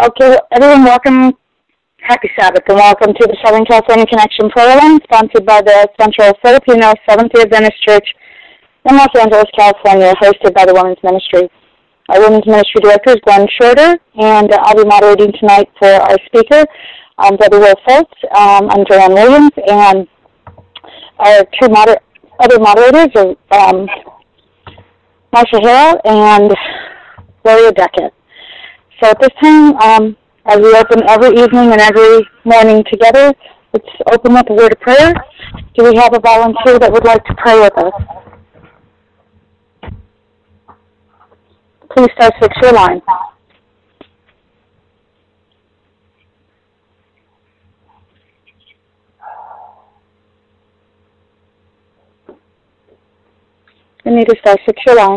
Okay, everyone, welcome. Happy Sabbath, and welcome to the Southern California Connection Prayer Line, sponsored by the Central Filipino Seventh-day Adventist Church in Los Angeles, California, hosted by the Women's Ministry. Our Women's Ministry Director is Glenn Shorter, and I'll be moderating tonight for our speaker, Brother Will Fultz. I'm Joanne Williams, and our two other moderators are Marsha Hara and Gloria Deckett. So at this time, as we open every evening and every morning together, let's open up a word of prayer. Do we have a volunteer that would like to pray with us? Please start 6-year line. We need to start 6-year line.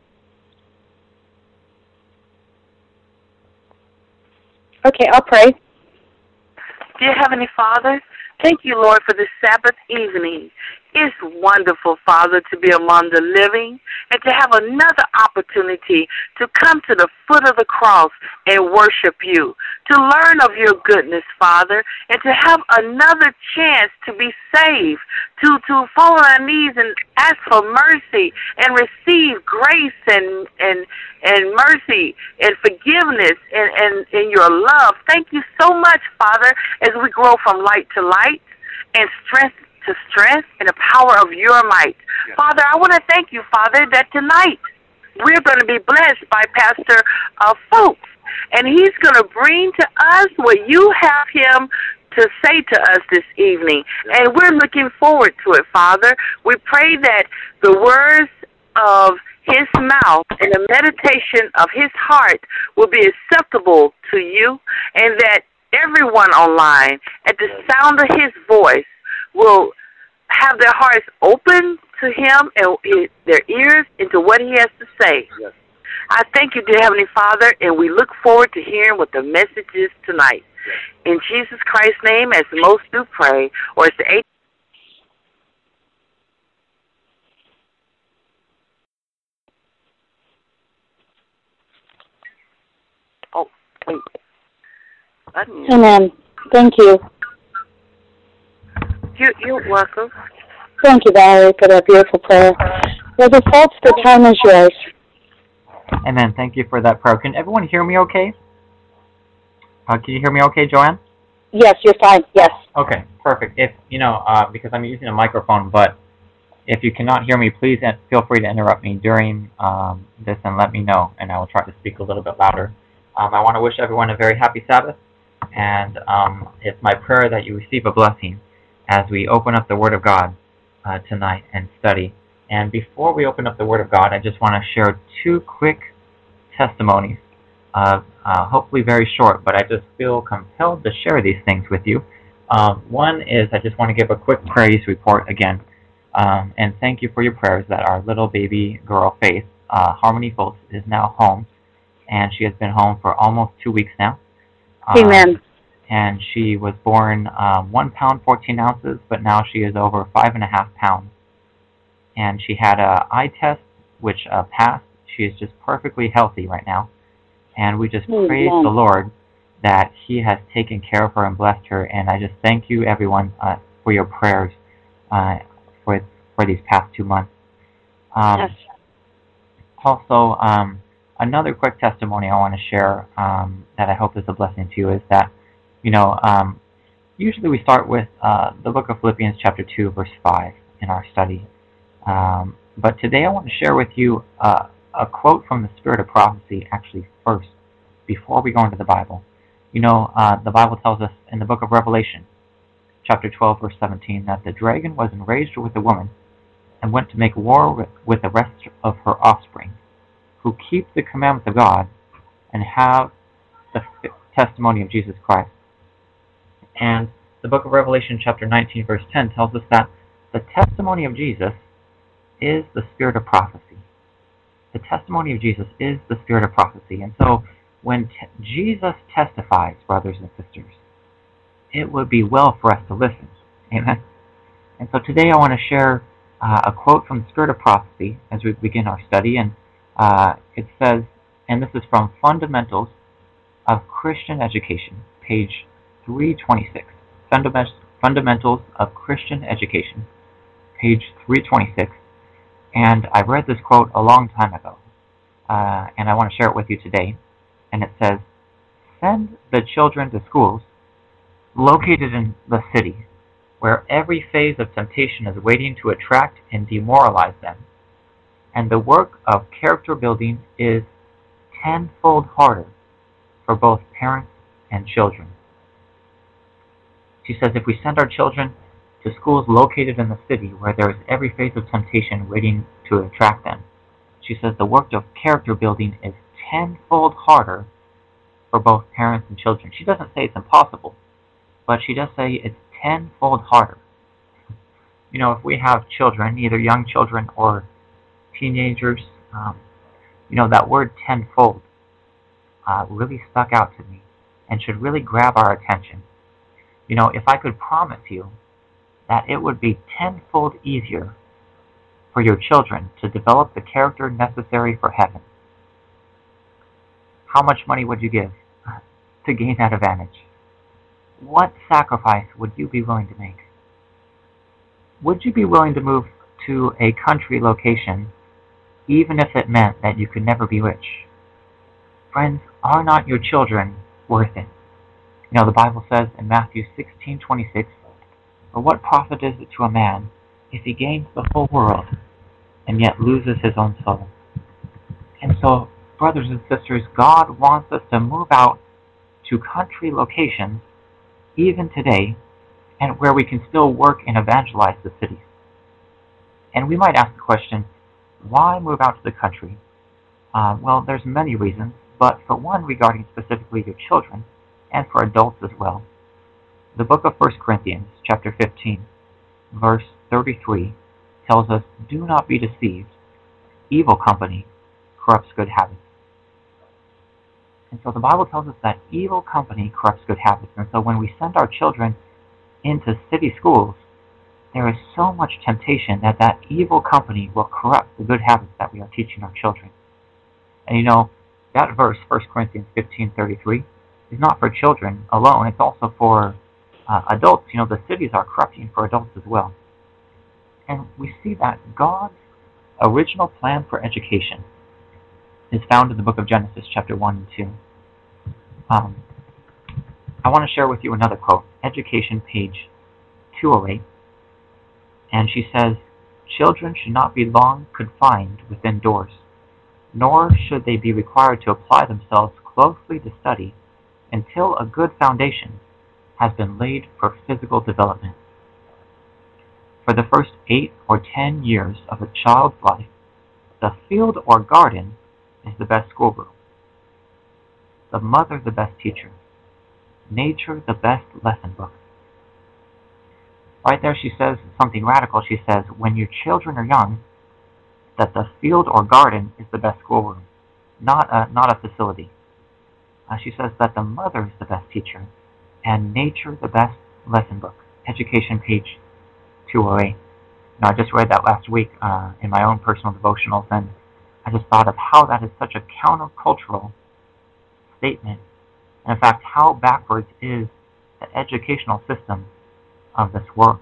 Okay, I'll pray. Dear Heavenly Father, thank you, Lord, for this Sabbath evening. It's wonderful, Father, to be among the living and to have another opportunity to come to the foot of the cross and worship you, to learn of your goodness, Father, and to have another chance to be saved, to fall on our knees and ask for mercy and receive grace and mercy and forgiveness and your love. Thank you so much, Father, as we grow from light to light and strength to strength in the power of your might. Yes. Father, I want to thank you, Father, that tonight we're going to be blessed by Pastor Fultz, and he's going to bring to us what you have him to say to us this evening, and we're looking forward to it, Father. We pray that the words of his mouth and the meditation of his heart will be acceptable to you, and that everyone online, at the sound of his voice, will have their hearts open to him and their ears into what he has to say. Yes. I thank you, dear Heavenly Father, and we look forward to hearing what the message is tonight. Yes. In Jesus Christ's name, as most do pray, or it's the 8th. Oh, wait. Amen. Thank you. You're welcome. Thank you, Valerie, for that beautiful prayer. Brother Fultz, the time is yours. Amen. Thank you for that prayer. Can everyone hear me okay? Can you hear me okay, Joanne? Yes, you're fine. Yes. Okay, perfect. If, because I'm using a microphone, but if you cannot hear me, please feel free to interrupt me during this and let me know, and I will try to speak a little bit louder. I want to wish everyone a very happy Sabbath, and it's my prayer that you receive a blessing as we open up the Word of God tonight and study. And before we open up the Word of God, I just want to share two quick testimonies, hopefully very short, but I just feel compelled to share these things with you. One is I just want to give a quick praise report again, and thank you for your prayers that our little baby girl, Faith, Harmony Fultz, is now home, and she has been home for almost 2 weeks now. Amen. And she was born 1 pound 14 ounces, but now she is over 5.5 pounds. And she had an eye test, which passed. She is just perfectly healthy right now. And we just praise the Lord that He has taken care of her and blessed her. And I just thank you, everyone, for your prayers for these past 2 months. Yes. Also, another quick testimony I want to share that I hope is a blessing to you is that, usually we start with the book of Philippians chapter 2, verse 5 in our study. But today I want to share with you a quote from the Spirit of Prophecy actually first, before we go into the Bible. The Bible tells us in the book of Revelation, chapter 12, verse 17, that the dragon was enraged with the woman and went to make war with the rest of her offspring, who keep the commandments of God and have the testimony of Jesus Christ. And the book of Revelation chapter 19 verse 10 tells us that the testimony of Jesus is the spirit of prophecy. The testimony of Jesus is the spirit of prophecy. And so when Jesus testifies, brothers and sisters, it would be well for us to listen. Amen. And so today I want to share a quote from the Spirit of Prophecy as we begin our study. And it says, and this is from Fundamentals, of Christian Education, page 326. Fundamentals of Christian Education, page 326. And I read this quote a long time ago, and I want to share it with you today. And it says, "Send the children to schools located in the city, where every phase of temptation is waiting to attract and demoralize them. And the work of character building is tenfold harder for both parents and children." She says if we send our children to schools located in the city where there is every phase of temptation waiting to attract them, she says the work of character building is tenfold harder for both parents and children. She doesn't say it's impossible, but she does say it's tenfold harder. You know, if we have children, either young children or teenagers, that word tenfold really stuck out to me and should really grab our attention. You know, if I could promise you that it would be tenfold easier for your children to develop the character necessary for heaven, how much money would you give to gain that advantage? What sacrifice would you be willing to make? Would you be willing to move to a country location even if it meant that you could never be rich? Friends, are not your children worth it? You know, the Bible says in Matthew 16:26, "For what profit is it to a man if he gains the whole world and yet loses his own soul?" And so, brothers and sisters, God wants us to move out to country locations even today, and where we can still work and evangelize the cities. And we might ask the question, why move out to the country? Well, there's many reasons, but for one regarding specifically your children, and for adults as well. The book of 1 Corinthians, chapter 15, verse 33, tells us, "Do not be deceived. Evil company corrupts good habits." And so the Bible tells us that evil company corrupts good habits. And so when we send our children into city schools, there is so much temptation that evil company will corrupt the good habits that we are teaching our children. And you know, that verse, 1 Corinthians 15:33, is not for children alone. It's also for adults. You know, the cities are corrupting for adults as well. And we see that God's original plan for education is found in the book of Genesis, chapter 1 and 2. I want to share with you another quote, Education, page 208. And she says, "Children should not be long confined within doors, nor should they be required to apply themselves closely to study until a good foundation has been laid for physical development. For the first 8 or 10 years of a child's life, the field or garden is the best schoolroom, the mother the best teacher, nature the best lesson book." Right there she says something radical. She says, when your children are young, that the field or garden is the best schoolroom, not a facility. She says that the mother is the best teacher, and nature the best lesson book. Education, page 208. Now, I just read that last week in my own personal devotionals, and I just thought of how that is such a countercultural statement, and in fact, how backwards is the educational system of this world.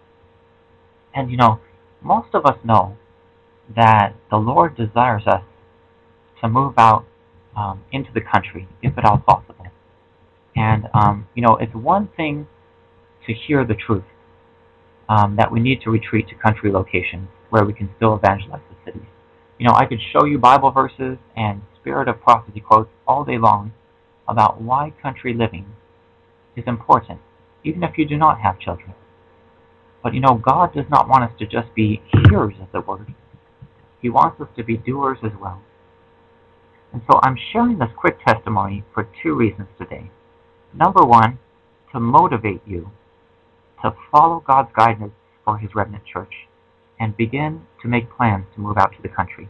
And you know, most of us know that the Lord desires us to move out into the country, if at all possible. And it's one thing to hear the truth, that we need to retreat to country locations where we can still evangelize the cities. You know, I could show you Bible verses and spirit of prophecy quotes all day long about why country living is important, even if you do not have children. But you know, God does not want us to just be hearers of the word. He wants us to be doers as well. And so I'm sharing this quick testimony for 2 reasons today. Number 1, to motivate you to follow God's guidance for His remnant church and begin to make plans to move out to the country.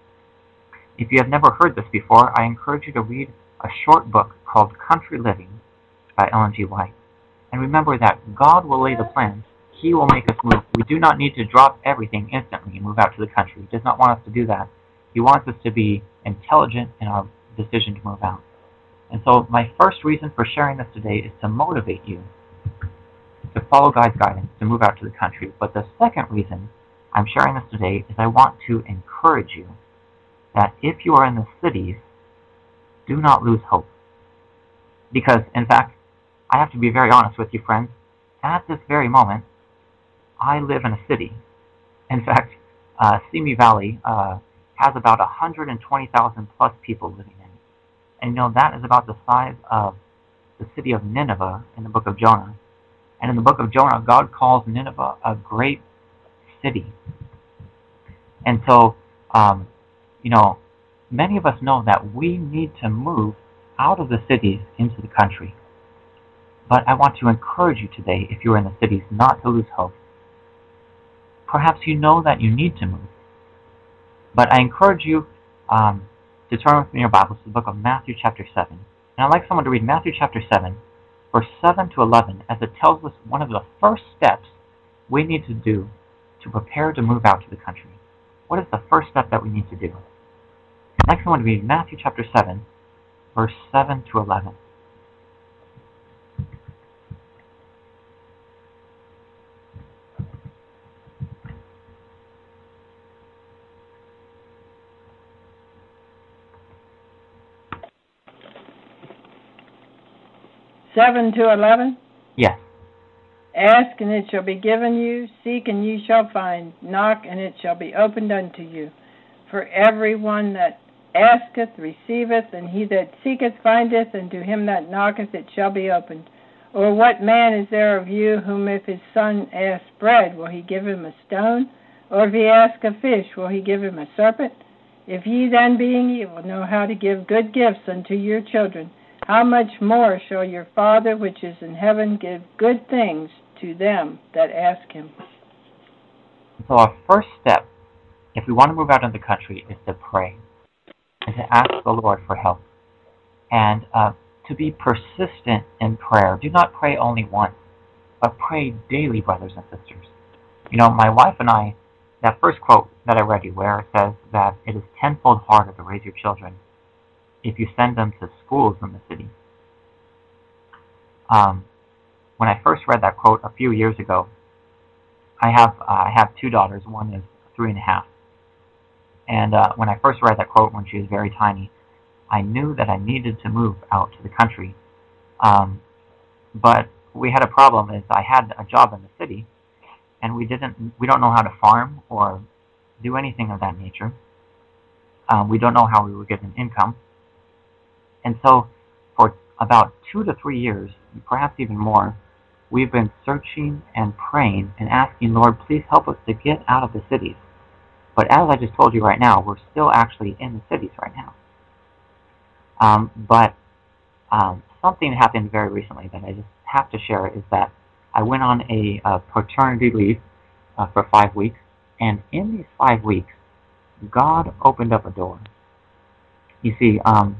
If you have never heard this before, I encourage you to read a short book called Country Living by Ellen G. White. And remember that God will lay the plans. He will make us move. We do not need to drop everything instantly and move out to the country. He does not want us to do that. He wants us to be intelligent in our decision to move out. And so my first reason for sharing this today is to motivate you to follow God's guidance, to move out to the country. But the second reason I'm sharing this today is I want to encourage you that if you are in the cities, do not lose hope. Because, in fact, I have to be very honest with you, friends. At this very moment, I live in a city. In fact, Simi Valley has about 120,000 plus people living in it. And you know, that is about the size of the city of Nineveh in the book of Jonah. And in the book of Jonah, God calls Nineveh a great city. And so, you know, many of us know that we need to move out of the cities into the country. But I want to encourage you today, if you're in the cities, not to lose hope. Perhaps you know that you need to move. But I encourage you to turn with me in your Bibles to the book of Matthew chapter 7. And I'd like someone to read Matthew chapter 7, verse 7 to 11, as it tells us one of the first steps we need to do to prepare to move out to the country. What is the first step that we need to do? I'd like someone to read Matthew chapter 7, verse 7 to 11. Seven to 11? Yes. Ask, and it shall be given you. Seek, and ye shall find. Knock, and it shall be opened unto you. For everyone that asketh receiveth, and he that seeketh findeth, and to him that knocketh it shall be opened. Or what man is there of you whom if his son ask bread, will he give him a stone? Or if he ask a fish, will he give him a serpent? If ye then, being evil, know how to give good gifts unto your children, how much more shall your Father which is in heaven give good things to them that ask him? So our first step, if we want to move out of the country, is to pray and to ask the Lord for help. And to be persistent in prayer. Do not pray only once, but pray daily, brothers and sisters. You know, my wife and I, that first quote that I read you where it says that it is tenfold harder to raise your children if you send them to schools in the city. When I first read that quote a few years ago, I have two daughters. One is 3.5. And when I first read that quote when she was very tiny, I knew that I needed to move out to the country. But we had a problem is I had a job in the city, and we don't know how to farm or do anything of that nature. We don't know how we would get an income. And so for about 2 to 3 years, perhaps even more, we've been searching and praying and asking, Lord, please help us to get out of the cities. But as I just told you right now, we're still actually in the cities right now. But something happened very recently that I just have to share is that I went on a paternity leave for 5 weeks. And in these 5 weeks, God opened up a door. You see,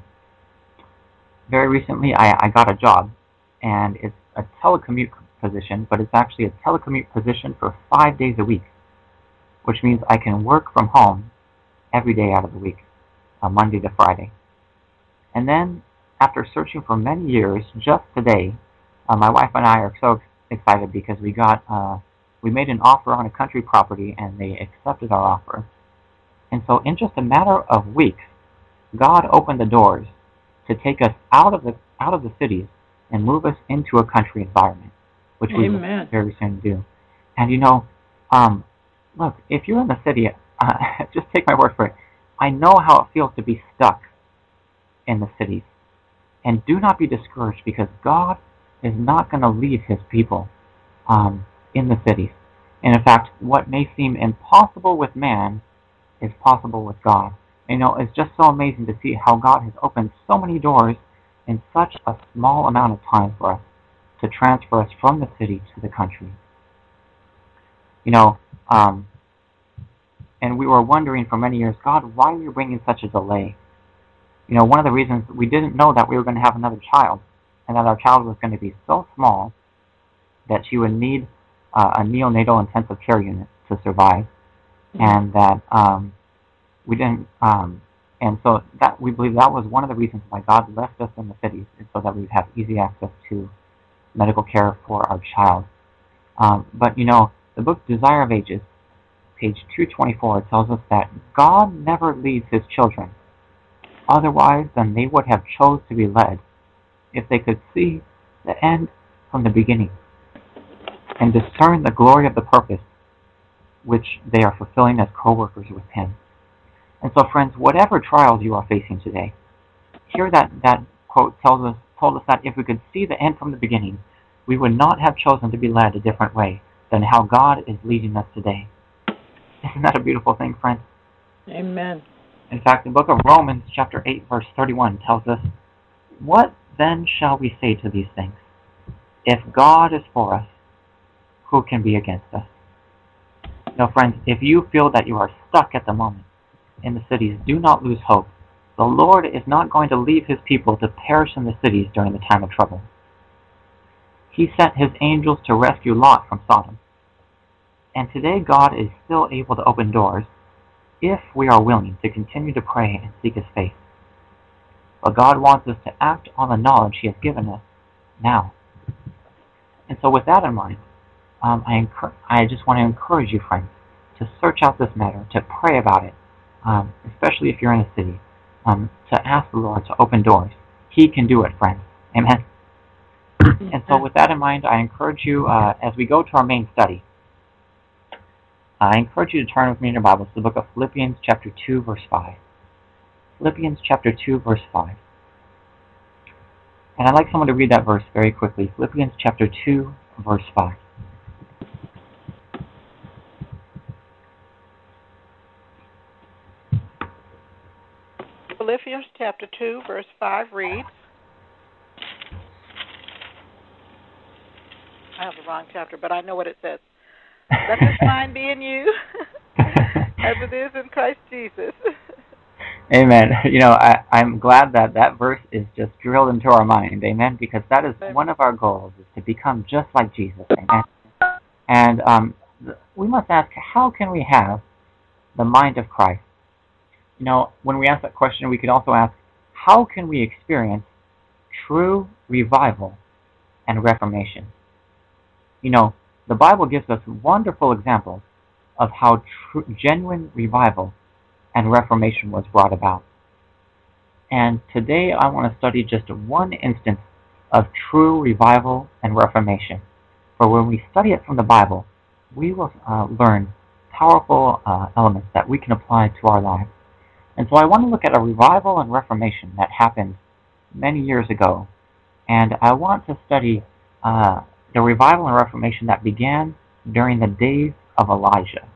very recently I got a job, and it's a telecommute position, but it's actually a telecommute position for 5 days a week, which means I can work from home every day out of the week, Monday to Friday. And then, after searching for many years, just today, my wife and I are so excited because we made an offer on a country property, and they accepted our offer. And so, in just a matter of weeks, God opened the doors to take us out of the cities and move us into a country environment, which we will very soon do. And you know, look, if you're in the city, just take my word for it. I know how it feels to be stuck in the cities. And do not be discouraged, because God is not going to leave his people in the cities. And in fact, what may seem impossible with man is possible with God. You know, it's just so amazing to see how God has opened so many doors in such a small amount of time for us to transfer us from the city to the country. You know, and we were wondering for many years, God, why are you bringing such a delay? You know, one of the reasons we didn't know that we were going to have another child, and that our child was going to be so small that she would need a neonatal intensive care unit to survive, and that we didn't And so that we believe that was one of the reasons why God left us in the cities, is so that we would have easy access to medical care for our child. But the book Desire of Ages, page 224, tells us that God never leads his children. Otherwise, then they would have chose to be led if they could see the end from the beginning and discern the glory of the purpose which they are fulfilling as co-workers with him. And so, friends, whatever trials you are facing today, here that quote told us that if we could see the end from the beginning, we would not have chosen to be led a different way than how God is leading us today. Isn't that a beautiful thing, friends? Amen. In fact, the book of Romans, chapter 8, verse 31, tells us, "What then shall we say to these things? If God is for us, who can be against us?" Now, friends, if you feel that you are stuck at the moment in the cities, do not lose hope. The Lord is not going to leave his people to perish in the cities during the time of trouble. He sent his angels to rescue Lot from Sodom. And today God is still able to open doors if we are willing to continue to pray and seek his face. But God wants us to act on the knowledge he has given us now. And so with that in mind, I just want to encourage you, friends, to search out this matter, to pray about it, especially if you're in a city, to ask the Lord to open doors. He can do it, friends. Amen. And so with that in mind, I encourage you, as we go to our main study, I encourage you to turn with me in your Bibles to the book of Philippians chapter 2, verse 5. Philippians chapter 2, verse 5. And I'd like someone to read that verse very quickly. Philippians chapter 2, verse 5. Philippians chapter 2, verse 5 reads, I have the wrong chapter, but I know what it says. Let this mind be in you, as it is in Christ Jesus. Amen. I'm glad that verse is just drilled into our mind. Amen. Because that is one of our goals, is to become just like Jesus. Amen. And we must ask, how can we have the mind of Christ? When we ask that question, we could also ask, how can we experience true revival and reformation? The Bible gives us wonderful examples of how genuine revival and reformation was brought about. And today I want to study just one instance of true revival and reformation. For when we study it from the Bible, we will learn powerful elements that we can apply to our lives. And so I want to look at a revival and reformation that happened many years ago. And I want to study the revival and reformation that began during the days of Elijah.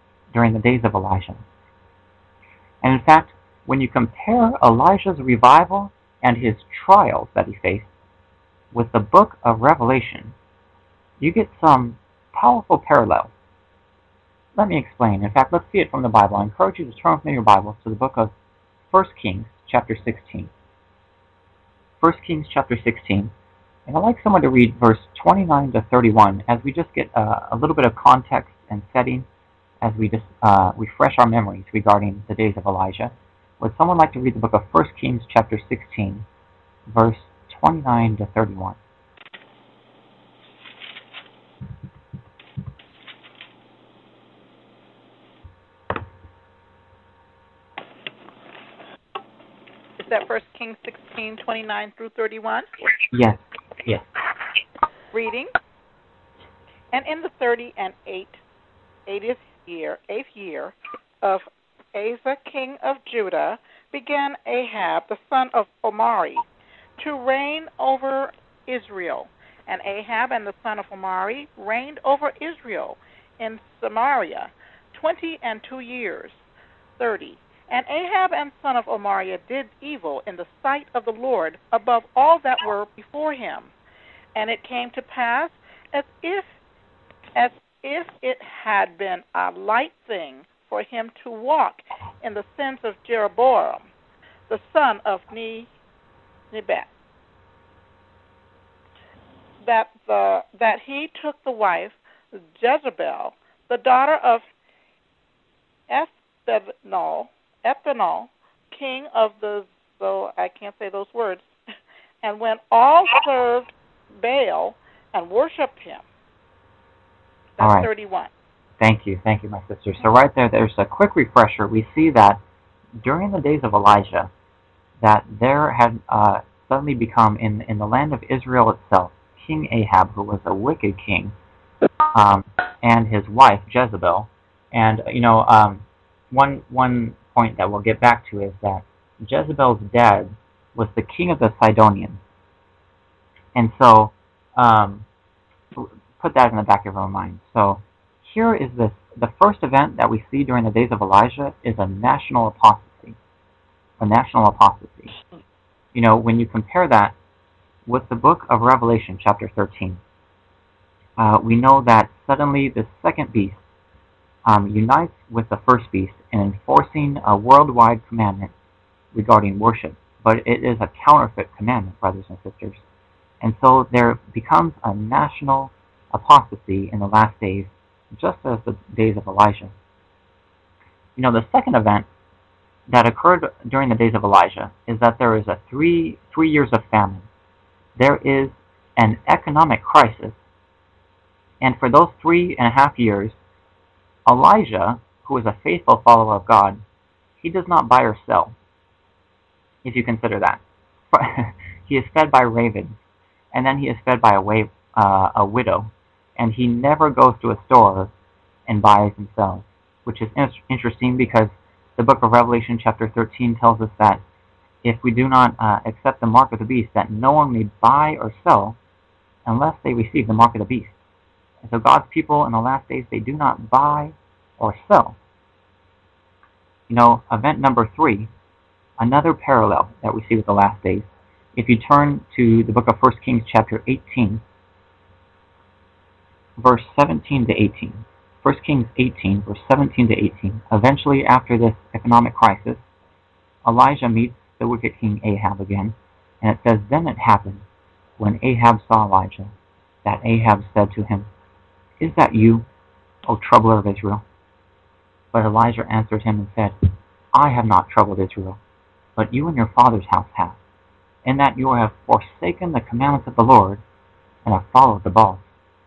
And in fact, when you compare Elijah's revival and his trials that he faced with the book of Revelation, you get some powerful parallels. Let me explain. In fact, let's see it from the Bible. I encourage you to turn with me your Bibles to the book of 1 Kings, chapter 16. 1 Kings, chapter 16. And I'd like someone to read verse 29 to 31 as we just get a little bit of context and setting as we just refresh our memories regarding the days of Elijah. Would someone like to read the book of 1 Kings, chapter 16, verse 29 to 31? Is that 1 Kings 16, 29 through 31? Yes. Reading. And in the 38th year of Asa, king of Judah, began Ahab, the son of Omri, to reign over Israel. And Ahab and the son of Omri reigned over Israel in Samaria 22 years, 30. And Ahab and son of Omri did evil in the sight of the Lord above all that were before him. And it came to pass, as if it had been a light thing for him to walk in the sins of Jeroboam, the son of Nebat, that he took the wife Jezebel, the daughter of Ethanol, king of the, so I can't say those words, and when all served Baal and worshipped him. That's All right. 31. Thank you, my sister. So right there's a quick refresher. We see that during the days of Elijah, that there had suddenly become, in the land of Israel itself, King Ahab, who was a wicked king, and his wife, Jezebel. And, one point that we'll get back to is that Jezebel's dad was the king of the Sidonians. And so, put that in the back of our mind. So, here is this. The first event that we see during the days of Elijah is a national apostasy. A national apostasy. When you compare that with the book of Revelation, chapter 13, we know that suddenly the second beast unites with the first beast in enforcing a worldwide commandment regarding worship. But it is a counterfeit commandment, brothers and sisters. And so there becomes a national apostasy in the last days, just as the days of Elijah. The second event that occurred during the days of Elijah is that there is a three years of famine. There is an economic crisis, and for those 3.5 years, Elijah, who is a faithful follower of God, he does not buy or sell, if you consider that. He is fed by ravens, and then he is fed by a widow, and he never goes to a store and buys and sells, which is interesting because the book of Revelation chapter 13 tells us that if we do not accept the mark of the beast, that no one may buy or sell unless they receive the mark of the beast. And so God's people in the last days, they do not buy or sell. Event number 3, another parallel that we see with the last days. If you turn to the book of 1 Kings chapter 18, verse 17 to 18. 1 Kings 18, verse 17 to 18. Eventually, after this economic crisis, Elijah meets the wicked king Ahab again, and it says, "Then it happened, when Ahab saw Elijah, that Ahab said to him, 'Is that you, O troubler of Israel?' But Elijah answered him and said, 'I have not troubled Israel, but you and your father's house have, in that you have forsaken the commandments of the Lord, and have followed the Baals.'"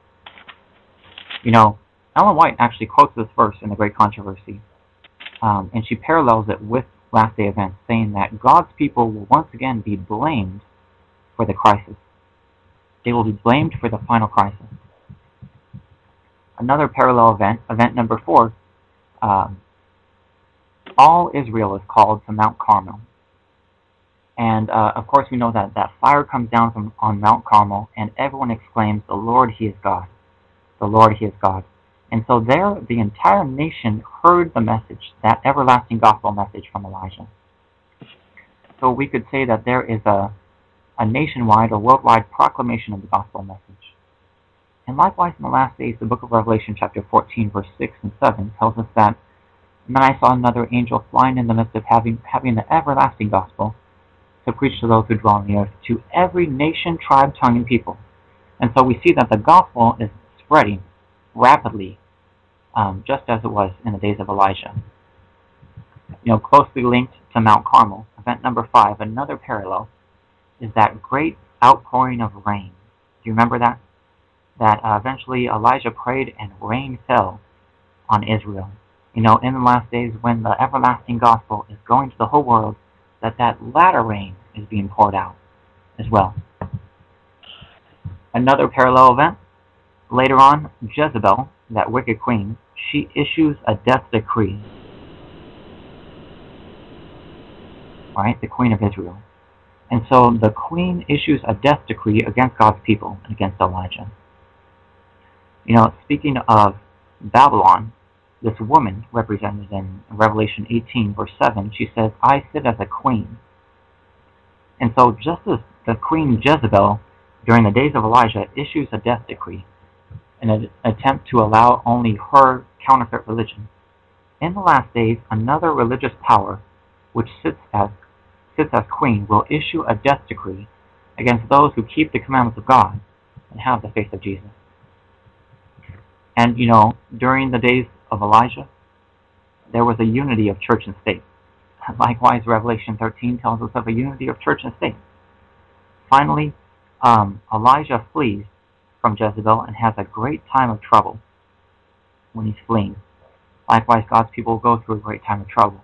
Ellen White actually quotes this verse in The Great Controversy, and she parallels it with last day events, saying that God's people will once again be blamed for the crisis. They will be blamed for the final crisis. Another parallel event number 4, all Israel is called to Mount Carmel. And of course we know that fire comes down on Mount Carmel, and everyone exclaims, "The Lord, He is God. The Lord, He is God." And so there, the entire nation heard the message, that everlasting gospel message from Elijah. So we could say that there is a nationwide or worldwide proclamation of the gospel message. And likewise, in the last days, the book of Revelation, chapter 14, verse 6 and 7, tells us that, "And then I saw another angel flying in the midst of having the everlasting gospel to preach to those who dwell on the earth, to every nation, tribe, tongue, and people." And so we see that the gospel is spreading rapidly, just as it was in the days of Elijah. Closely linked to Mount Carmel, event number 5, another parallel, is that great outpouring of rain. Do you remember that? That eventually Elijah prayed and rain fell on Israel. In the last days, when the everlasting gospel is going to the whole world, that latter rain is being poured out as well. Another parallel event, later on, Jezebel, that wicked queen, she issues a death decree. Right? The queen of Israel. And so the queen issues a death decree against God's people and against Elijah. Speaking of Babylon, this woman represented in Revelation 18, verse 7, she says, "I sit as a queen." And so just as the queen Jezebel, during the days of Elijah, issues a death decree in an attempt to allow only her counterfeit religion, in the last days, another religious power, which sits as queen, will issue a death decree against those who keep the commandments of God and have the faith of Jesus. And, during the days of Elijah, there was a unity of church and state. Likewise, Revelation 13 tells us of a unity of church and state. Finally, Elijah flees from Jezebel and has a great time of trouble when he's fleeing. Likewise, God's people go through a great time of trouble.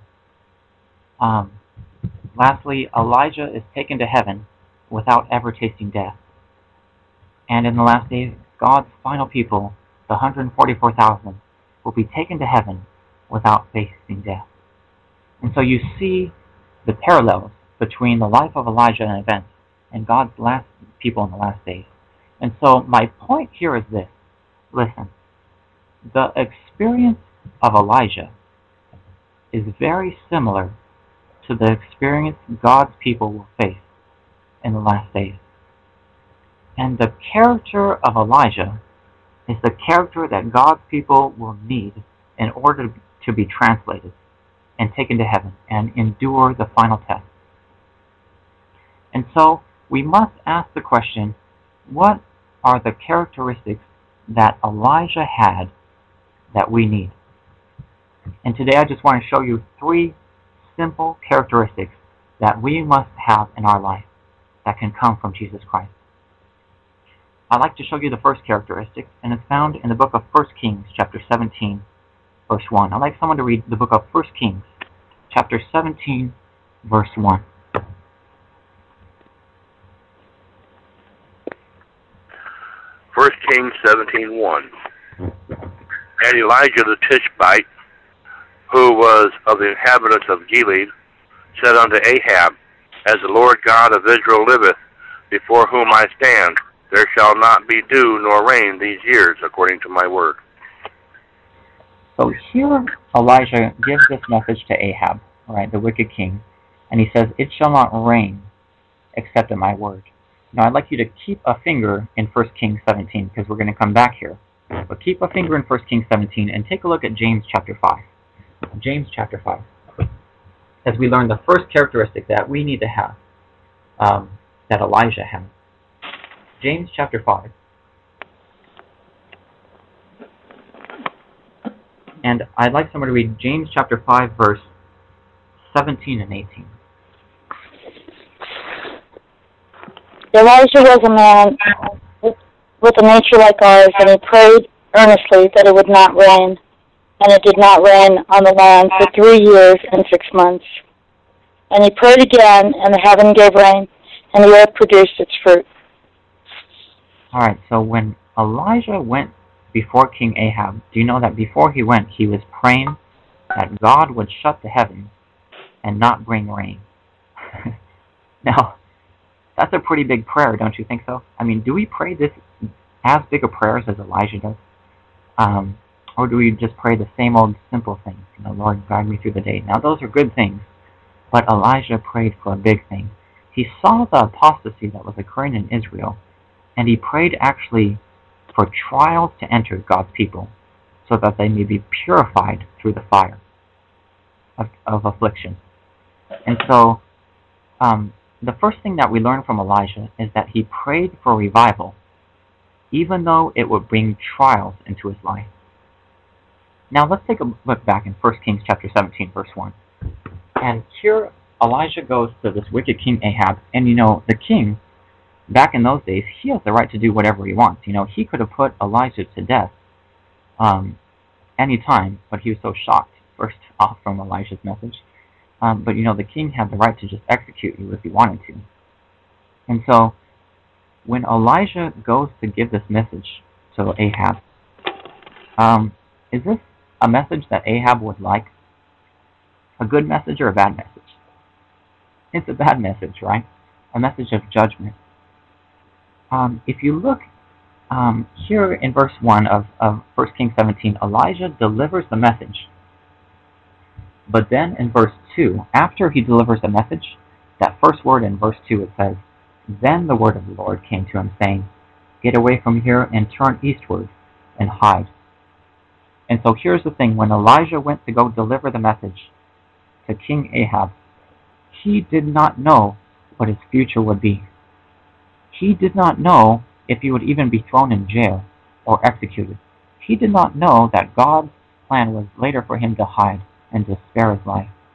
Lastly, Elijah is taken to heaven without ever tasting death. And in the last days, God's final people, the 144,000, will be taken to heaven without tasting death. And so you see the parallels between the life of Elijah and events and God's last people in the last days. And so my point here is this. Listen, the experience of Elijah is very similar to the experience God's people will face in the last days. And the character of Elijah is the character that God's people will need in order to be translated and taken to heaven and endure the final test. And so we must ask the question, what are the characteristics that Elijah had that we need? And today I just want to show you 3 simple characteristics that we must have in our life that can come from Jesus Christ. I'd like to show you the first characteristic, and it's found in the book of 1 Kings, chapter 17, verse 1. I'd like someone to read the book of 1 Kings, chapter 17, verse 1. First Kings 17:1. And Elijah the Tishbite, who was of the inhabitants of Gilead, said unto Ahab, As the Lord God of Israel liveth, before whom I stand, there shall not be dew nor rain these years, according to my word. So here Elijah gives this message to Ahab, right, the wicked king, and he says, It shall not rain except at my word. Now I'd like you to keep a finger in 1 Kings 17, because we're going to come back here. But keep a finger in 1 Kings 17 and take a look at James chapter 5. James chapter 5. As we learn the first characteristic that we need to have, that Elijah had. James chapter 5. And I'd like someone to read James chapter 5, verse 17 and 18. Elijah was a man with a nature like ours, and he prayed earnestly that it would not rain. And it did not rain on the land for 3 years and 6 months. And he prayed again, and the heaven gave rain, and the earth produced its fruit. All right, so when Elijah went before King Ahab, do you know that before he went, he was praying that God would shut the heavens and not bring rain? Now, that's a pretty big prayer, don't you think so? I mean, do we pray this as big of prayers as Elijah does? Or do we just pray the same old simple things? You know, Lord, guide me through the day. Now, those are good things, but Elijah prayed for a big thing. He saw the apostasy that was occurring in Israel, and he prayed actually for trials to enter God's people so that they may be purified through the fire of affliction. And so, the first thing that we learn from Elijah is that he prayed for revival, even though it would bring trials into his life. Now let's take a look back in 1 Kings chapter 17, verse 1. And here Elijah goes to this wicked king Ahab, and you know, the king, back in those days, he has the right to do whatever he wants. You know, he could have put Elijah to death any time, but he was so shocked, first off, from Elijah's message. But you know, the king had the right to just execute you if he wanted to. And so, when Elijah goes to give this message to Ahab, is this a message that Ahab would like? A good message or a bad message? It's a bad message, right? A message of judgment. If you look here in verse 1 of 1 Kings 17, Elijah delivers the message. But then in verse 2, after he delivers the message, that first word in verse 2, it says, Then the word of the Lord came to him, saying, Get away from here and turn eastward and hide. And so here's the thing. When Elijah went to go deliver the message to King Ahab, he did not know what his future would be. He did not know if he would even be thrown in jail or executed. He did not know that God's plan was later for him to hide and to spare his life.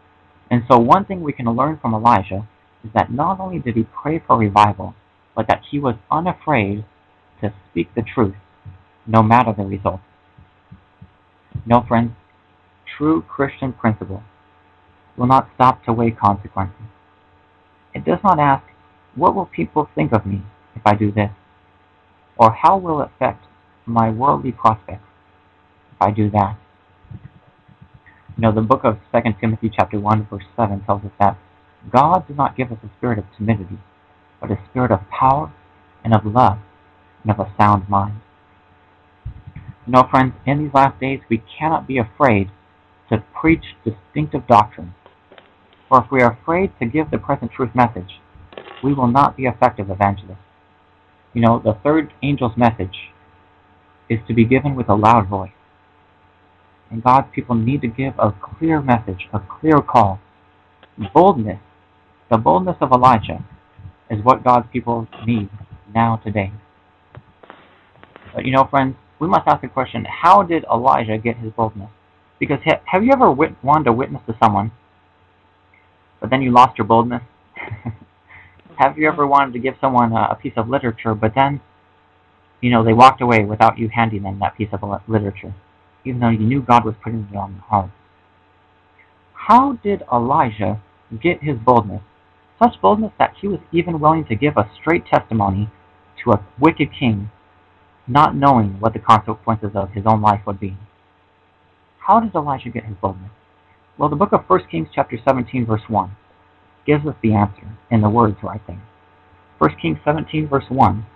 And so one thing we can learn from Elijah is that not only did he pray for revival, but that he was unafraid to speak the truth, no matter the result. No, friends, true Christian principle will not stop to weigh consequences. It does not ask, what will people think of me if I do this? Or how will it affect my worldly prospects if I do that? The book of 2 Timothy chapter 1, verse 7 tells us that God did not give us a spirit of timidity, but a spirit of power and of love and of a sound mind. Friends, in these last days we cannot be afraid to preach distinctive doctrines. For if we are afraid to give the present truth message, we will not be effective evangelists. The third angel's message is to be given with a loud voice. And God's people need to give a clear message, a clear call. Boldness, the boldness of Elijah, is what God's people need now today. But friends, we must ask the question, how did Elijah get his boldness? Because have you ever wanted to witness to someone, but then you lost your boldness? Have you ever wanted to give someone a piece of literature, but then, they walked away without you handing them that piece of literature, even though you knew God was putting it on the heart? How did Elijah get his boldness? Such boldness that he was even willing to give a straight testimony to a wicked king, not knowing what the consequences of his own life would be. How did Elijah get his boldness? Well, the book of 1 Kings chapter 17, verse 1 gives us the answer in the words right there. 1 Kings 17, verse 1.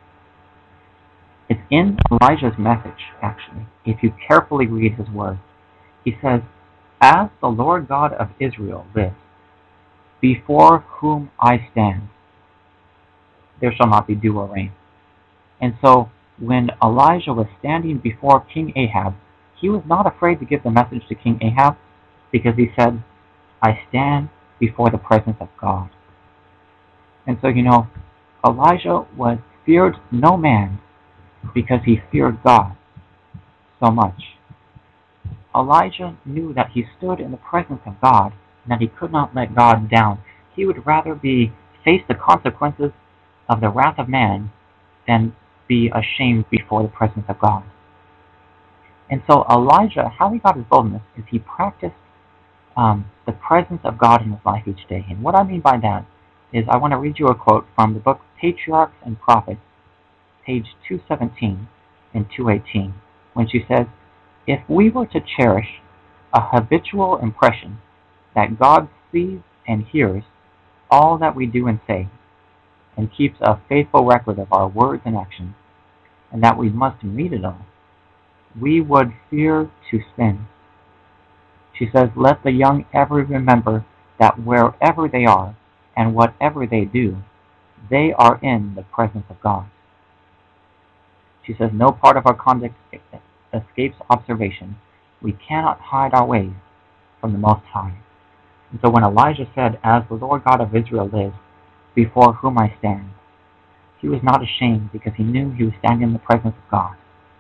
It's in Elijah's message, actually, if you carefully read his words. He says, "As the Lord God of Israel lives, before whom I stand, there shall not be dew or rain." And so, when Elijah was standing before King Ahab, he was not afraid to give the message to King Ahab, because he said, "I stand before the presence of God." And so, Elijah feared no man because he feared God so much. Elijah knew that he stood in the presence of God and that he could not let God down. He would rather face the consequences of the wrath of man than be ashamed before the presence of God. And so Elijah, how he got his boldness is he practiced the presence of God in his life each day. And what I mean by that is I want to read you a quote from the book Patriarchs and Prophets, page 217 and 218, when she says, "If we were to cherish a habitual impression that God sees and hears all that we do and say, and keeps a faithful record of our words and actions, and that we must meet it all, we would fear to sin." She says, "Let the young ever remember that wherever they are and whatever they do, they are in the presence of God." She says, "No part of our conduct escapes observation. We cannot hide our ways from the Most High." And so when Elijah said, "As the Lord God of Israel lives, before whom I stand," he was not ashamed because he knew he was standing in the presence of God.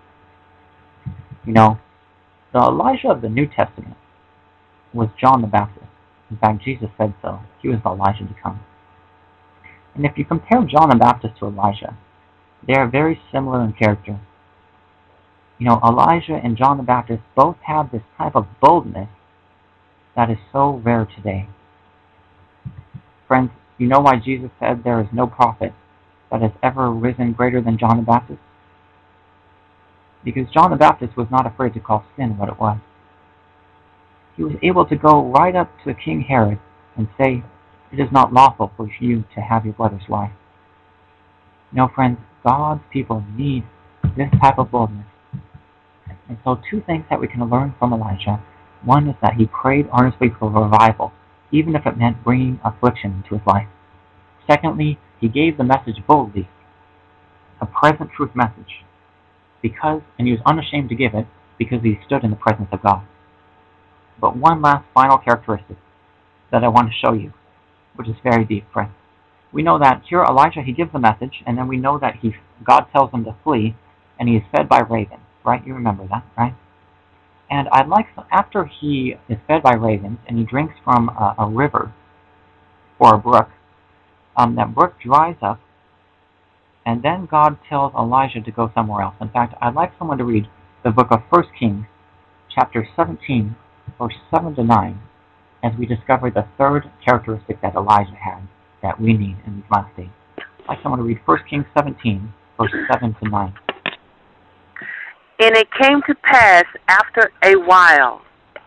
The Elijah of the New Testament was John the Baptist. In fact, Jesus said so. He was the Elijah to come. And if you compare John the Baptist to Elijah, they are very similar in character. Elijah and John the Baptist both have this type of boldness that is so rare today. Friends, you know why Jesus said there is no prophet that has ever risen greater than John the Baptist? Because John the Baptist was not afraid to call sin what it was. He was able to go right up to King Herod and say, "It is not lawful for you to have your brother's wife." Friends, God's people need this type of boldness. And so 2 things that we can learn from Elijah. One is that he prayed earnestly for revival, even if it meant bringing affliction into his life. Secondly, he gave the message boldly, a present truth message, and he was unashamed to give it because he stood in the presence of God. But one last final characteristic that I want to show you, which is very deep, friends. We know that here Elijah, he gives the message, and then we know that God tells him to flee, and he is fed by ravens, right? You remember that, right? And I'd like, after he is fed by ravens and he drinks from a river or a brook, that brook dries up, and then God tells Elijah to go somewhere else. In fact, I'd like someone to read the book of 1 Kings, chapter 17, verse 7 to 9, as we discover the third characteristic that Elijah had that we need in these last days. I'd like someone to read 1 Kings 17, verse 7 to 9. And it came to pass after a while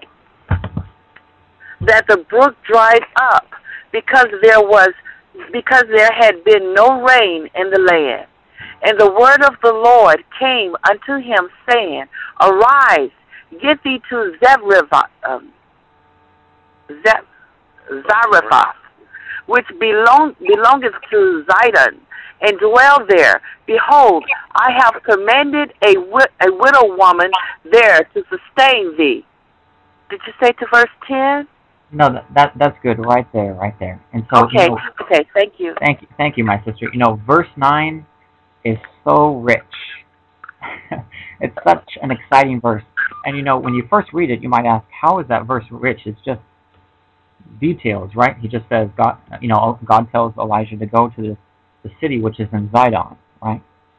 that the brook dried up, because there had been no rain in the land. And the word of the Lord came unto him, saying, Arise, get thee to Zarephath, which belongeth to Zidon, and dwell there. Behold, I have commanded a widow woman there to sustain thee. Did you say to verse 10? No, that's good. Right there. And so, okay, thank you. Thank you, my sister. Verse 9 is so rich. It's such an exciting verse. And when you first read it, you might ask, how is that verse rich? It's just details, right? He just says God tells Elijah to go to the city which is in Zidon, right?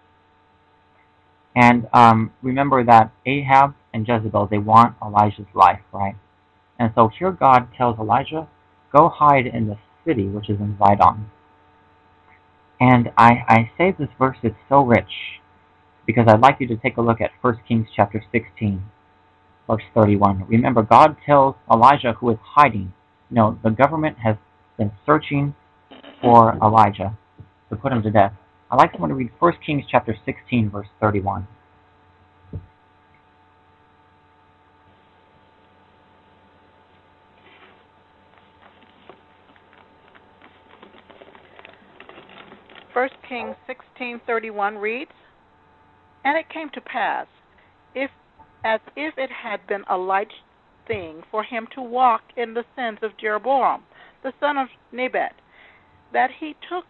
And remember that Ahab and Jezebel, they want Elijah's life, right? And so here God tells Elijah, go hide in the city which is in Zidon. And I say this verse is so rich because I'd like you to take a look at 1 Kings chapter 16, verse 31. Remember, God tells Elijah, who is hiding. The government has been searching for Elijah to put him to death. I'd like someone to read 1 Kings chapter 16, verse 31. First Kings 16:31 reads, And it came to pass, as if it had been a light thing for him to walk in the sins of Jeroboam, the son of Nebat, that he took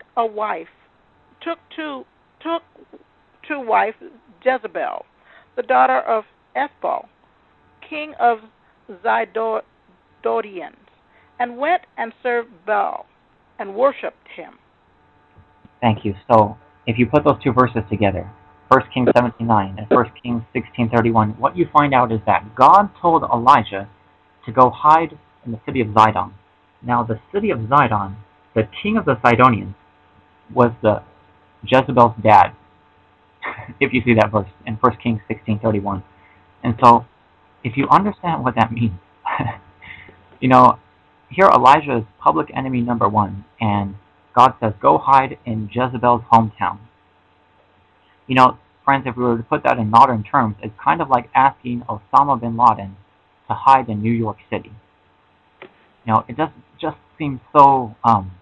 to wife Jezebel, the daughter of Ethbaal, king of Zidonians, and went and served Baal and worshipped him. Thank you. So, if you put those two verses together, 1 Kings 17:9 and 1 Kings 16:31, what you find out is that God told Elijah to go hide in the city of Zidon. Now, the city of Zidon, the king of the Zidonians, was the Jezebel's dad, if you see that verse in 1 Kings 16:31. And so, if you understand what that means, here Elijah is public enemy number one, and God says, go hide in Jezebel's hometown. Friends, if we were to put that in modern terms, it's kind of like asking Osama bin Laden to hide in New York City. It just seems so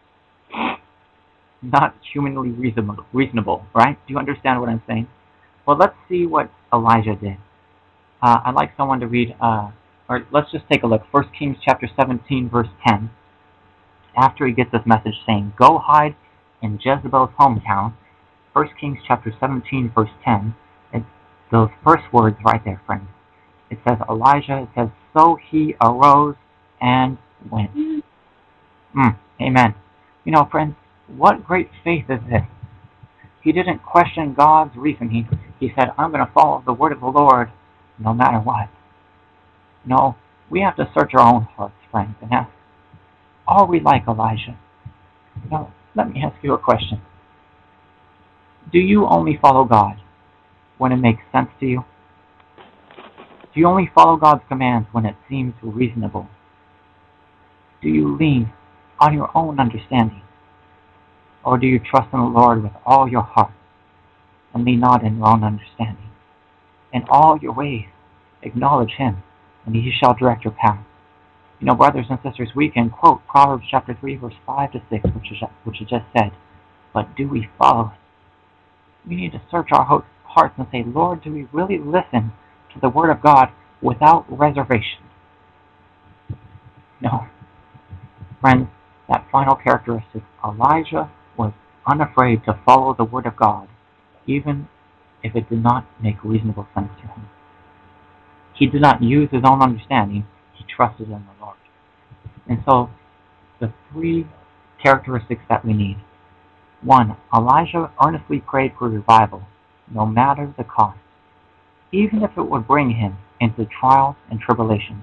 not humanly reasonable, right? Do you understand what I'm saying? Well, let's see what Elijah did. I'd like someone to read, or let's just take a look. 1 Kings chapter 17, verse 10. After he gets this message saying, go hide in Jezebel's hometown, 1 Kings chapter 17, verse 10, it's those first words right there, friends. It says, Elijah, it says, so he arose and went. Amen. Friends, what great faith is this? He didn't question God's reason. He said, I'm going to follow the word of the Lord no matter what. No, we have to search our own hearts, friends, and ask, are we like Elijah? Let me ask you a question. Do you only follow God when it makes sense to you? Do you only follow God's commands when it seems reasonable? Do you lean on your own understanding? Or do you trust in the Lord with all your heart and lean not in your own understanding? In all your ways, acknowledge Him, and He shall direct your path. Brothers and sisters, we can quote Proverbs chapter 3, verse 5 to 6, which is just said, but do we follow it? We need to search our hearts and say, Lord, do we really listen to the Word of God without reservation? No. Friends, that final characteristic, Elijah was unafraid to follow the Word of God, even if it did not make reasonable sense to him. He did not use his own understanding. He trusted in the Lord. And so, the three characteristics that we need. 1. Elijah earnestly prayed for revival, no matter the cost, even if it would bring him into trials and tribulations.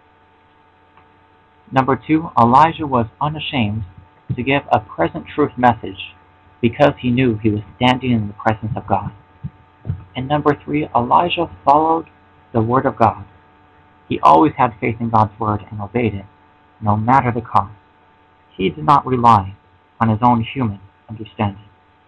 Number 2. Elijah was unashamed to give a present truth message because he knew he was standing in the presence of God. And number 3. Elijah followed the word of God. He always had faith in God's word and obeyed it, no matter the cost. He did not rely on his own human understanding.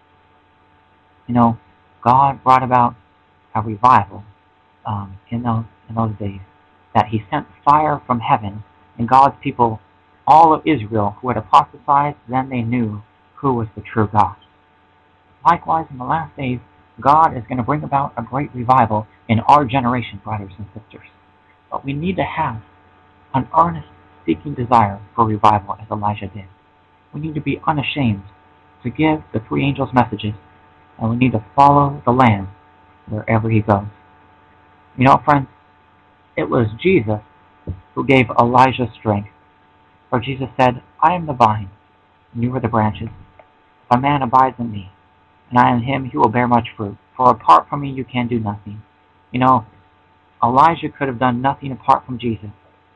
You know, God brought about a revival in those days, that he sent fire from heaven, and God's people, all of Israel, who had apostatized, then they knew who was the true God. Likewise, in the last days, God is going to bring about a great revival in our generation, brothers and sisters. But we need to have an earnest seeking desire for revival as Elijah did. We need to be unashamed to give the three angels messages, and we need to follow the Lamb wherever he goes. You know, friends, it was Jesus who gave Elijah strength. For Jesus said, I am the vine, and you are the branches. If a man abides in me, and I in him, he will bear much fruit. For apart from me you can do nothing. You know, Elijah could have done nothing apart from Jesus.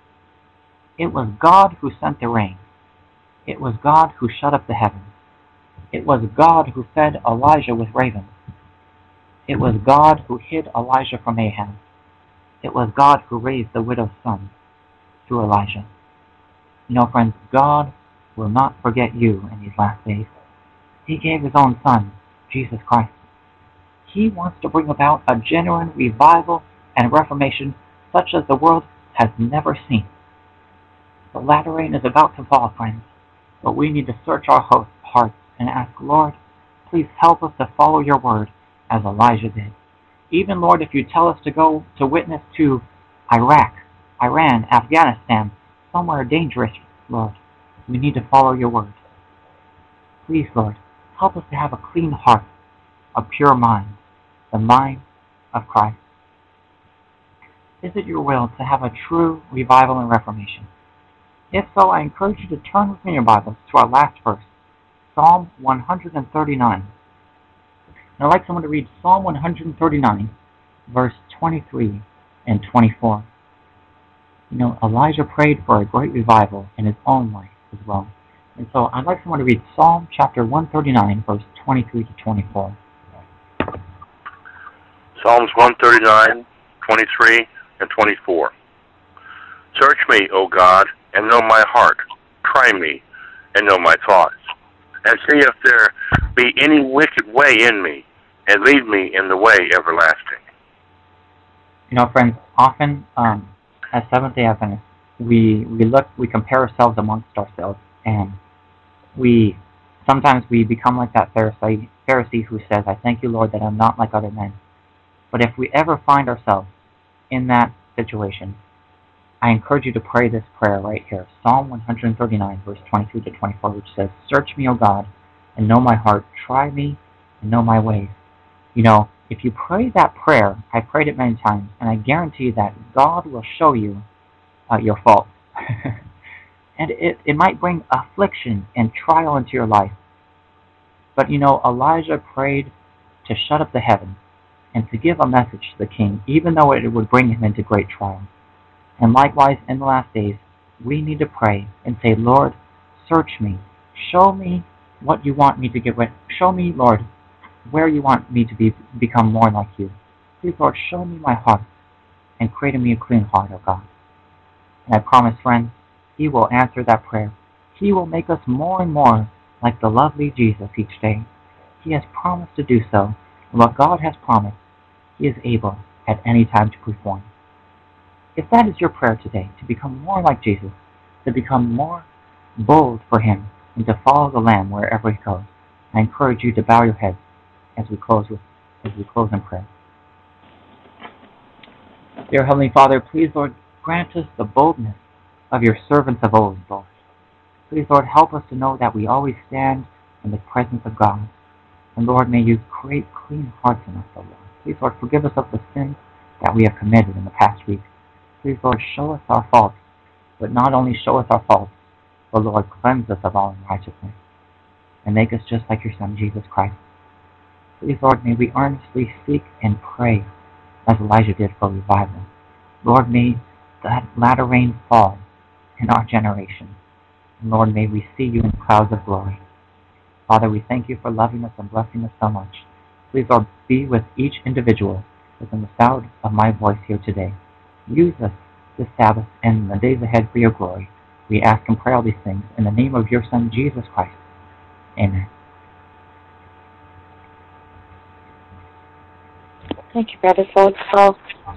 It was God who sent the rain. It was God who shut up the heavens. It was God who fed Elijah with ravens. It was God who hid Elijah from Ahab. It was God who raised the widow's son through Elijah. You know, friends, God will not forget you in these last days. He gave his own son, Jesus Christ. He wants to bring about a genuine revival and reformation such as the world has never seen. The latter rain is about to fall, friends, but we need to search our hearts and ask, Lord, please help us to follow your word as Elijah did. Even, Lord, if you tell us to go to witness to Iraq, Iran, Afghanistan, somewhere dangerous, Lord, we need to follow your word. Please, Lord, help us to have a clean heart, a pure mind, the mind of Christ. Is it your will to have a true revival and reformation? If so, I encourage you to turn with me in your Bibles to our last verse, Psalm 139. And I'd like someone to read Psalm 139, verse 23 and 24. You know, Elijah prayed for a great revival in his own life as well. And so I'd like someone to read Psalm chapter 139, verse 23 to 24. Psalms 139, 23, and 24. Search me, O God, and know my heart. Try me, and know my thoughts. And see if there be any wicked way in me, and lead me in the way everlasting. You know, friends, often as Seventh-day Adventists, we compare ourselves amongst ourselves, and sometimes we become like that Pharisee who says, I thank you, Lord, that I'm not like other men. But if we ever find ourselves in that situation, I encourage you to pray this prayer right here, Psalm 139, verse 22 to 24, which says, Search me, O God, and know my heart. Try me and know my ways. You know, if you pray that prayer, I prayed it many times, and I guarantee that God will show you your faults. And it might bring affliction and trial into your life. But you know, Elijah prayed to shut up the heavens and to give a message to the king, even though it would bring him into great trial. And likewise, in the last days, we need to pray and say, Lord, search me. Show me what you want me to get rid of. Show me, Lord, where you want me to become more like you. Please, Lord, show me my heart and create in me a clean heart, O God. And I promise, friends, he will answer that prayer. He will make us more and more like the lovely Jesus each day. He has promised to do so. And what God has promised, he is able at any time to perform. If that is your prayer today, to become more like Jesus, to become more bold for him, and to follow the Lamb wherever he goes, I encourage you to bow your heads as we close in prayer. Dear Heavenly Father, please, Lord, grant us the boldness of your servants of old, Lord. Please, Lord, help us to know that we always stand in the presence of God. And Lord, may you create clean hearts in us, O Lord. Please, Lord, forgive us of the sins that we have committed in the past week. Please, Lord, show us our faults, but not only show us our faults, but, Lord, cleanse us of all unrighteousness and make us just like your Son, Jesus Christ. Please, Lord, may we earnestly seek and pray as Elijah did for revival. Lord, may that latter rain fall in our generation. And Lord, may we see you in clouds of glory. Father, we thank you for loving us and blessing us so much. Please, Lord, be with each individual within the sound of my voice here today. Use us this Sabbath and the days ahead for your glory. We ask and pray all these things in the name of your Son, Jesus Christ. Amen. Thank you, Brother Folks.